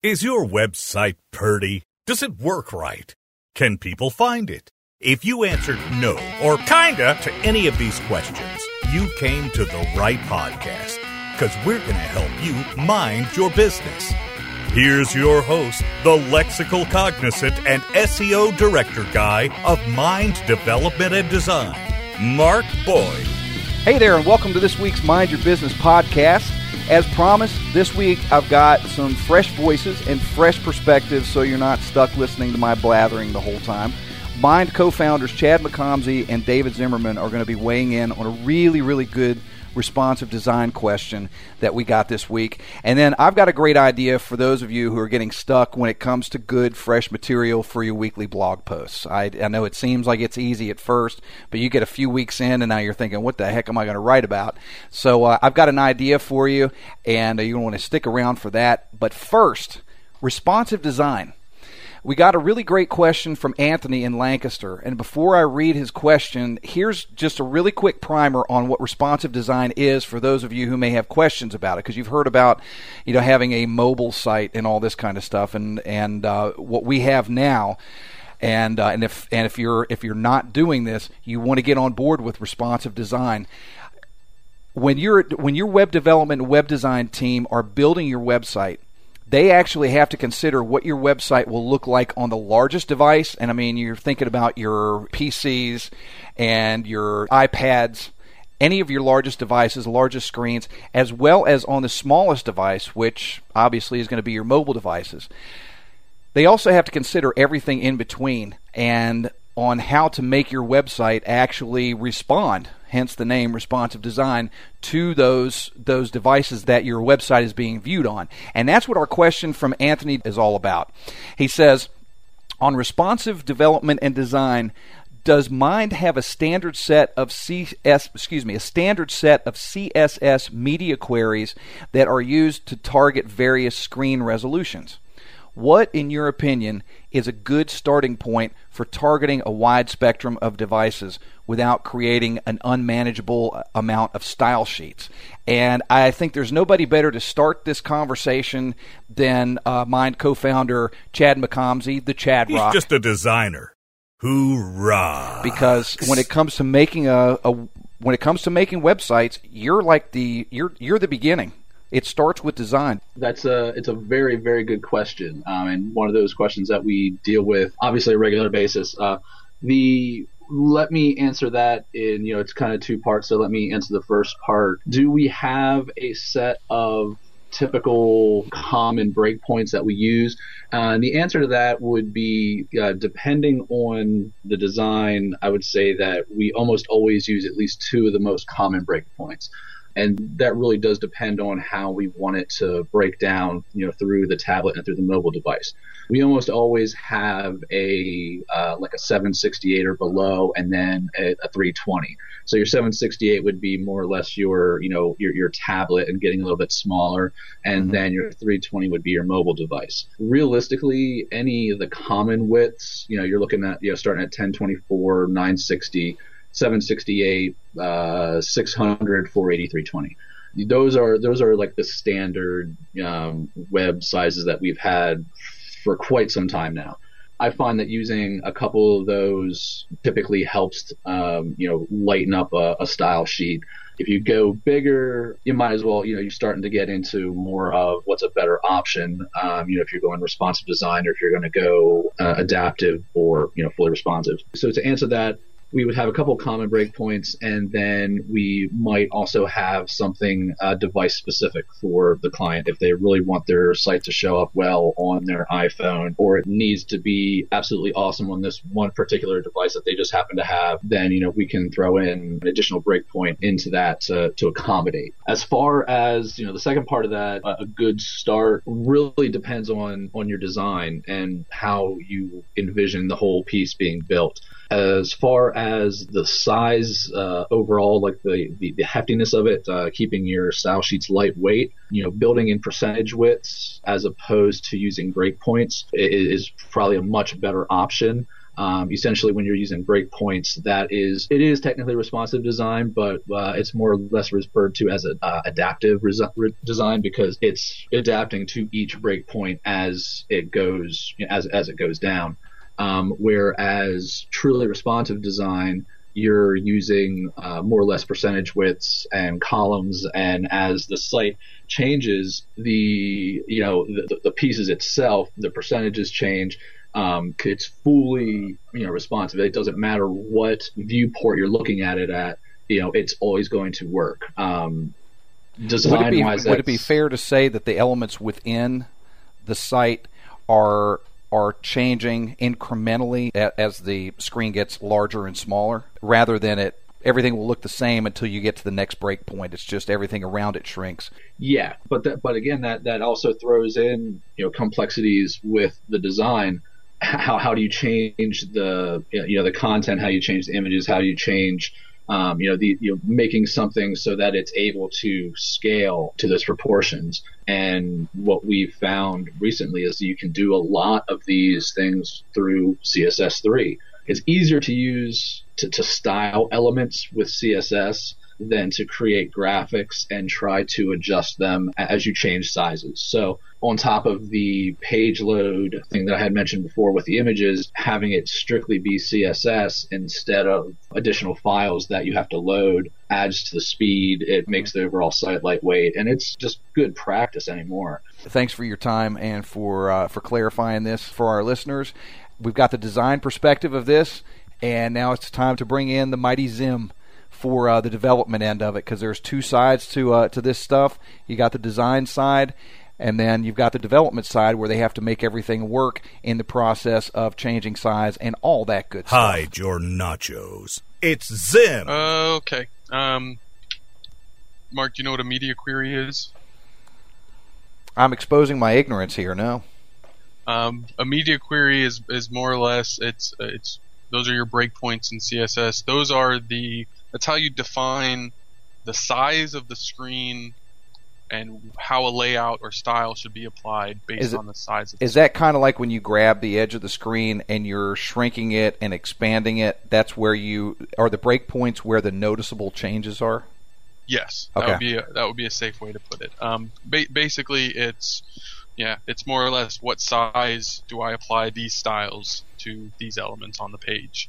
Is your website pretty? Does it work right? Can people find it? If you answered no or kinda to any of these questions, you came to the right podcast, because we're going to help you mind your business. Here's your host, the lexical cognizant and SEO director guy of Mind Development and Design, Mark Boyd. Hey there, and welcome to this week's Mind Your Business podcast. As promised, this week I've got some fresh voices and fresh perspectives so you're not stuck listening to my blathering the whole time. Mind co-founders Chad McComsey and David Zimmerman are going to be weighing in on a really good responsive design question that we got this week. And then I've got a great idea for those of you who are getting stuck when it comes to good, fresh material for your weekly blog posts. I know it seems like it's easy at first, but you get a few weeks in and now you're thinking, what the heck am I going to write about? So I've got an idea for you, and you're going to want to stick around for that. But first, responsive design. We got a really great question from Anthony in Lancaster, and before I read his question, here's just a really quick primer on what responsive design is for those of you who may have questions about it, because you've heard about, having a mobile site and all this kind of stuff, and what we have now. And if you're not doing this, you want to get on board with responsive design. When your web development and web design team are building your website, they actually have to consider what your website will look like on the largest device. And I mean, you're thinking about your PCs and your iPads, any of your largest devices, largest screens, as well as on the smallest device, which obviously is going to be your mobile devices. They also have to consider everything in between and on how to make your website actually respond, hence the name responsive design, to those devices that your website is being viewed on. And that's what our question from Anthony is all about. He says, on responsive development and design, does Mind have a standard set of CSS media queries that are used to target various screen resolutions? What, in your opinion, is a good starting point for targeting a wide spectrum of devices without creating an unmanageable amount of style sheets? And I think there's nobody better to start this conversation than Mind co-founder Chad McComsey, the Chad Rock. He's just a designer. Hoorah! Because when it comes to making making websites, you're the beginning. It starts with design. It's a very, very good question, and one of those questions that we deal with obviously on a regular basis. Let me answer that in, it's kind of two parts, so let me answer the first part. Do we have a set of typical common breakpoints that we use? And the answer to that would be, depending on the design, I would say that we almost always use at least two of the most common breakpoints. And that really does depend on how we want it to break down, through the tablet and through the mobile device. We almost always have a 768 or below, and then a 320. So your 768 would be more or less your tablet and getting a little bit smaller, and then your 320 would be your mobile device. Realistically, any of the common widths, you're looking at, starting at 1024, 960. 768, 600, 480, 320. Those are like the standard web sizes that we've had for quite some time now. I find that using a couple of those typically helps, lighten up a style sheet. If you go bigger, you might as well, you're starting to get into more of what's a better option. If you're going responsive design, or if you're going to go adaptive or, fully responsive. So to answer that, we would have a couple common breakpoints, and then we might also have something device specific for the client. If they really want their site to show up well on their iPhone, or it needs to be absolutely awesome on this one particular device that they just happen to have, then we can throw in an additional breakpoint into that to accommodate. As far as the second part of that, a good start really depends on your design and how you envision the whole piece being built. As far as the size overall, like the heftiness of it, keeping your style sheets lightweight, building in percentage widths as opposed to using breakpoints is probably a much better option. Essentially, when you're using breakpoints, it is technically responsive design, but it's more or less referred to as adaptive design because it's adapting to each breakpoint as it goes down. Whereas truly responsive design, you're using more or less percentage widths and columns, and as the site changes, the pieces itself, the percentages change. It's fully responsive. It doesn't matter what viewport you're looking at it at. It's always going to work. Design-wise, would it be fair to say that the elements within the site are changing incrementally as the screen gets larger and smaller, rather than everything will look the same until you get to the next break point? It's just everything around it shrinks. Yeah, but again, that also throws in complexities with the design. How do you change the content? How do you change the images? How do you change making something so that it's able to scale to those proportions? And what we've found recently is you can do a lot of these things through CSS3. It's easier to use to style elements with CSS than to create graphics and try to adjust them as you change sizes. So on top of the page load thing that I had mentioned before with the images, having it strictly be CSS instead of additional files that you have to load adds to the speed. It makes the overall site lightweight, and it's just good practice anymore. Thanks for your time and for clarifying this for our listeners. We've got the design perspective of this, and now it's time to bring in the mighty Zim for the development end of it, because there's two sides to this stuff. You got the design side, and then you've got the development side where they have to make everything work in the process of changing size and all that good stuff. Hide your nachos. It's Zim. Okay. Mark, do you know what a media query is? I'm exposing my ignorance here. No. A media query is more or less it's those are your breakpoints in CSS. That's how you define the size of the screen and how a layout or style should be applied based on the size of the screen. Is that kind of like when you grab the edge of the screen and you're shrinking it and expanding it? That's where are the breakpoints where the noticeable changes are? Yes. Okay. That would be a safe way to put it. Basically, it's more or less what size do I apply these styles to these elements on the page.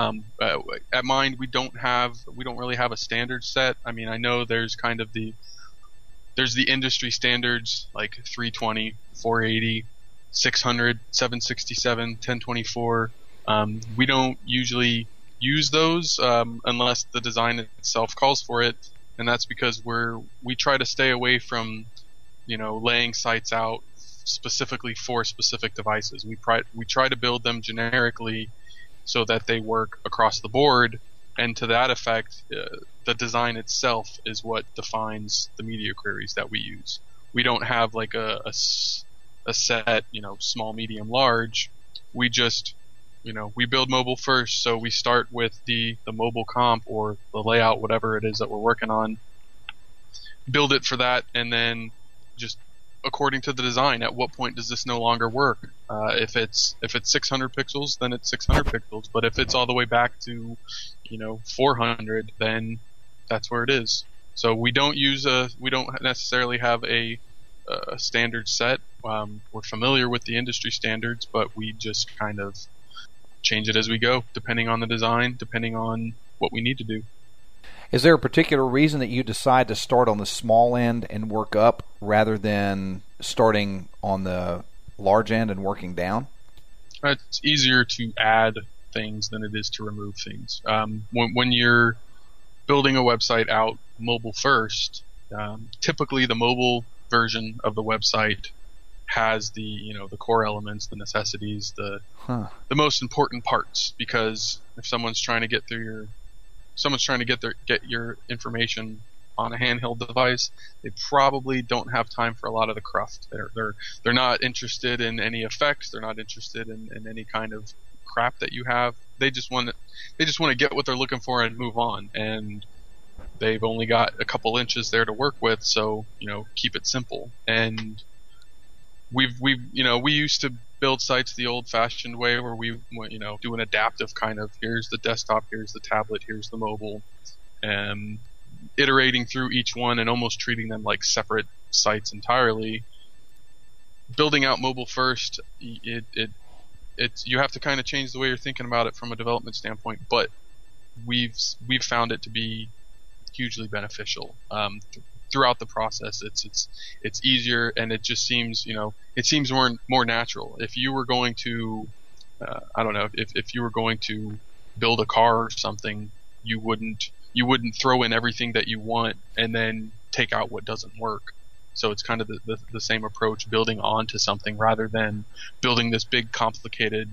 At Mind, we don't really have a standard set. I mean, I know there's kind of there's the industry standards like 320, 480, 600, 767, 1024. We don't usually use those unless the design itself calls for it, and that's because we try to stay away from laying sites out specifically for specific devices. We try to build them generically so that they work across the board, and to that effect, the design itself is what defines the media queries that we use. We don't have like a set, small, medium, large. We just, we build mobile first, so we start with the mobile comp or the layout, whatever it is that we're working on, build it for that, and then just according to the design, at what point does this no longer work? If it's 600 pixels, then it's 600 pixels. But if it's all the way back to 400, then that's where it is. So we don't necessarily have a standard set. We're familiar with the industry standards, but we just kind of change it as we go, depending on the design, depending on what we need to do. Is there a particular reason that you decide to start on the small end and work up rather than starting on the large end and working down? It's easier to add things than it is to remove things. When you're building a website out mobile first, typically the mobile version of the website has the core elements, the necessities, the most important parts, because if someone's trying to get your information on a handheld device, they probably don't have time for a lot of the cruft. They're not interested in any effects. They're not interested in any kind of crap that you have. They just want to get what they're looking for and move on. And they've only got a couple inches there to work with, so keep it simple. And we used to build sites the old-fashioned way, where we do an adaptive kind of, here's the desktop, here's the tablet, here's the mobile, and iterating through each one and almost treating them like separate sites entirely. Building out mobile first, it's you have to kind of change the way you're thinking about it from a development standpoint, but we've found it to be hugely beneficial. Throughout the process, it's easier, and it just seems more natural. If you were going to if you were going to build a car or something, you wouldn't throw in everything that you want and then take out what doesn't work. So it's kind of the same approach, building onto something rather than building this big, complicated,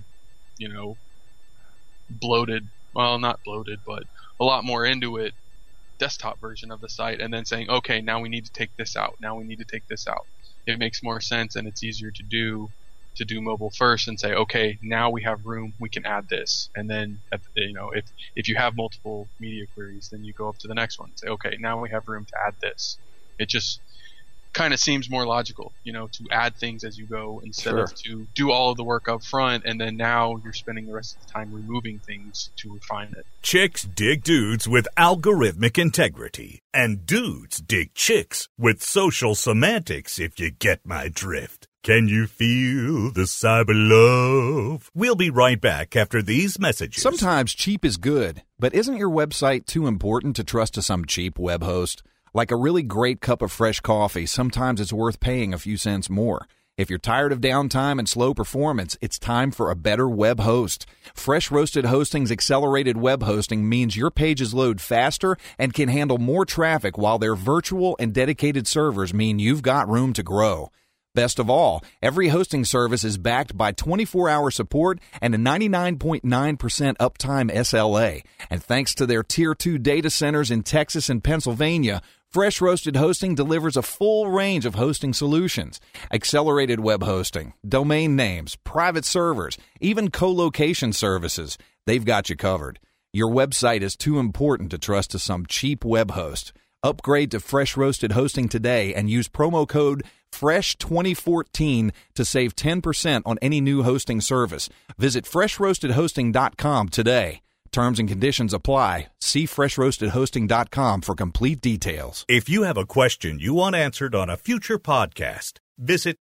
bloated, well, not bloated, but a lot more into it, desktop version of the site, and then saying, okay, now we need to take this out. Now we need to take this out. It makes more sense, and it's easier to do mobile first and say, okay, now we have room, we can add this. And then, if you have multiple media queries, then you go up to the next one and say, okay, now we have room to add this. It just kind of seems more logical, to add things as you go instead of to do all of the work up front, and then now you're spending the rest of the time removing things to refine it. Chicks dig dudes with algorithmic integrity, and dudes dig chicks with social semantics, if you get my drift. Can you feel the cyber love? We'll be right back after these messages. Sometimes cheap is good, but isn't your website too important to trust to some cheap web host? Like a really great cup of fresh coffee, sometimes it's worth paying a few cents more. If you're tired of downtime and slow performance, it's time for a better web host. Fresh Roasted Hosting's accelerated web hosting means your pages load faster and can handle more traffic, while their virtual and dedicated servers mean you've got room to grow. Best of all, every hosting service is backed by 24-hour support and a 99.9% uptime SLA. And thanks to their Tier 2 data centers in Texas and Pennsylvania, Fresh Roasted Hosting delivers a full range of hosting solutions. Accelerated web hosting, domain names, private servers, even co-location services. They've got you covered. Your website is too important to trust to some cheap web host. Upgrade to Fresh Roasted Hosting today and use promo code FRESH2014 to save 10% on any new hosting service. Visit FreshRoastedHosting.com today. Terms and conditions apply. See FreshRoastedHosting.com for complete details. If you have a question you want answered on a future podcast, visit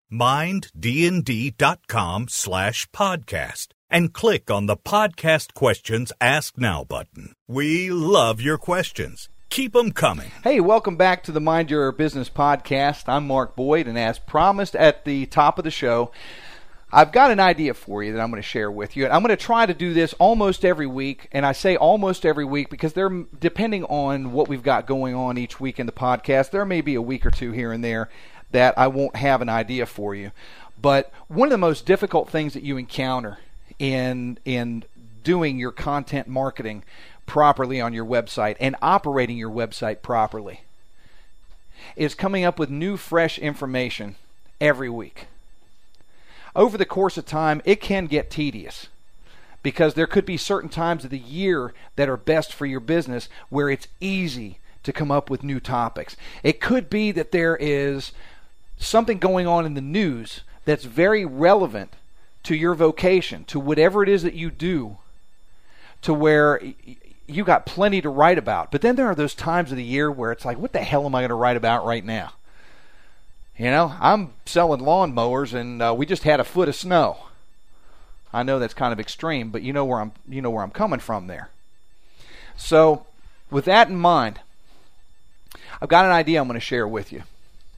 minddnd.com/podcast and click on the Podcast Questions Ask Now button. We love your questions. Keep them coming. Hey, welcome back to the Mind Your Business podcast. I'm Mark Boyd, and as promised at the top of the show, I've got an idea for you that I'm going to share with you. And I'm going to try to do this almost every week, and I say almost every week because depending on what we've got going on each week in the podcast, there may be a week or two here and there that I won't have an idea for you. But one of the most difficult things that you encounter in doing your content marketing properly on your website and operating your website properly is coming up with new, fresh information every week. Over the course of time, it can get tedious because there could be certain times of the year that are best for your business where it's easy to come up with new topics. It could be that there is something going on in the news that's very relevant to your vocation, to whatever it is that you do, to where you got plenty to write about. But then there are those times of the year where it's like, what the hell am I going to write about right now? I'm selling lawnmowers, and we just had a foot of snow. I know that's kind of extreme, but you know where I'm coming from there. So, with that in mind, I've got an idea I'm going to share with you.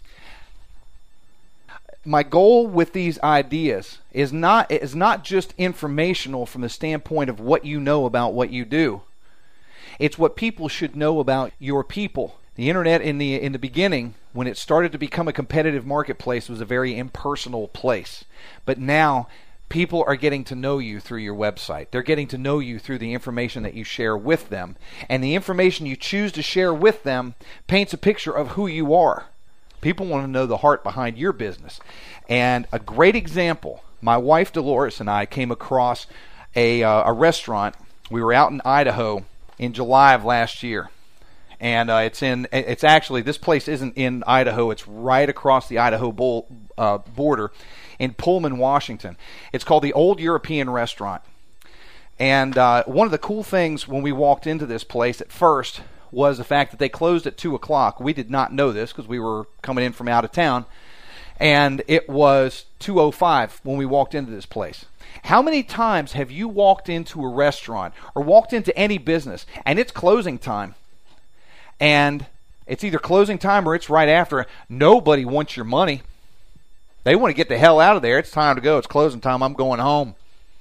My goal with these ideas is not just informational from the standpoint of what you know about what you do. It's what people should know about your people. The internet in the beginning, when it started to become a competitive marketplace, was a very impersonal place. But now people are getting to know you through your website. They're getting to know you through the information that you share with them. And the information you choose to share with them paints a picture of who you are. People want to know the heart behind your business. And a great example, my wife Dolores and I came across a restaurant. We were out in Idaho in July of last year. And it's actually, this place isn't in Idaho. It's right across the Idaho border. in Pullman, Washington. It's called the Old European Restaurant. And one of the cool things when we walked into this place at first was the fact that they closed at 2 o'clock. We did not know this because we were coming in from out of town. And it was 2:05 when we walked into this place. How many times have you walked into a restaurant or walked into any business and it's closing time? And it's either closing time or it's right after. Nobody wants your money. They want to get the hell out of there. It's time to go. It's closing time. I'm going home.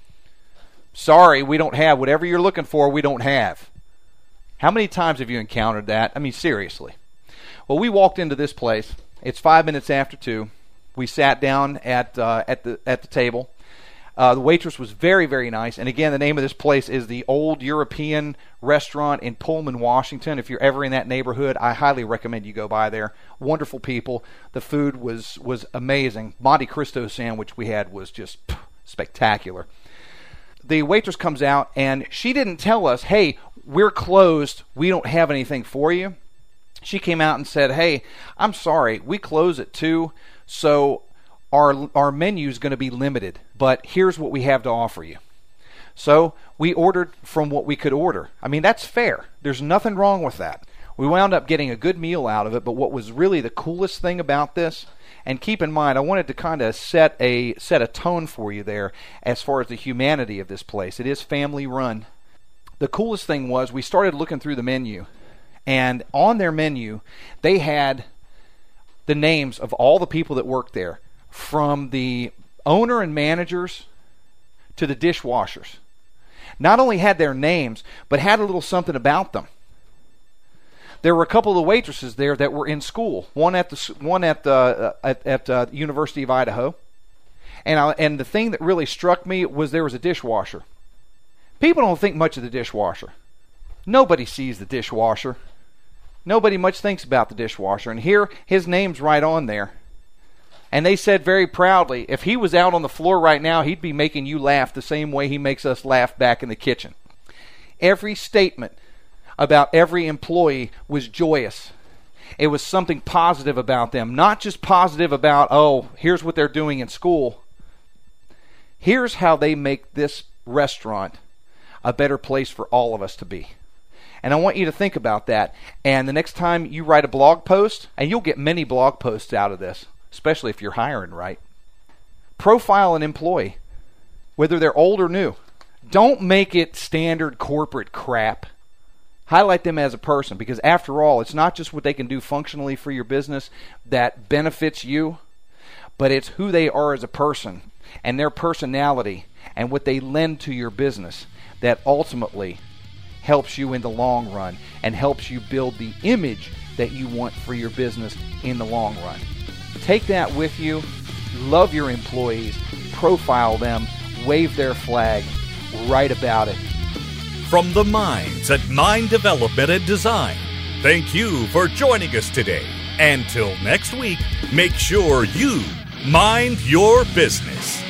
Sorry, we don't have whatever you're looking for. We don't have. How many times have you encountered that? I mean, seriously. Well, we walked into this place. It's 5 minutes after 2. We sat down at the table. The waitress was very, very nice. And again, the name of this place is the Old European Restaurant in Pullman, Washington. If you're ever in that neighborhood, I highly recommend you go by there. Wonderful people. The food was amazing. Monte Cristo sandwich we had was just spectacular. The waitress comes out, and she didn't tell us, hey, we're closed. We don't have anything for you. She came out and said, hey, I'm sorry. We close at 2, so our menu is going to be limited, but here's what we have to offer you. So we ordered from what we could order. I mean, that's fair. There's nothing wrong with that. We wound up getting a good meal out of it, but what was really the coolest thing about this, and keep in mind, I wanted to kind of set a tone for you there as far as the humanity of this place. It is family run. The coolest thing was we started looking through the menu, and on their menu, they had the names of all the people that worked there, from the owner and managers to the dishwashers. Not only had their names, but had a little something about them. There were a couple of the waitresses there that were in school. One at the University of Idaho, and the thing that really struck me was there was a dishwasher. People don't think much of the dishwasher. Nobody sees the dishwasher. Nobody much thinks about the dishwasher. And here, his name's right on there. And they said very proudly, if he was out on the floor right now, he'd be making you laugh the same way he makes us laugh back in the kitchen. Every statement about every employee was joyous. It was something positive about them. Not just positive about, oh, here's what they're doing in school. Here's how they make this restaurant a better place for all of us to be. And I want you to think about that. And the next time you write a blog post, and you'll get many blog posts out of this, especially if you're hiring right, profile an employee, whether they're old or new. Don't make it standard corporate crap. Highlight them as a person, because after all, it's not just what they can do functionally for your business that benefits you, but it's who they are as a person and their personality and what they lend to your business that ultimately helps you in the long run and helps you build the image that you want for your business in the long run. Take that with you. Love your employees. Profile them. Wave their flag. Write about it. From the minds at Mind Development and Design, thank you for joining us today. Until next week, make sure you mind your business.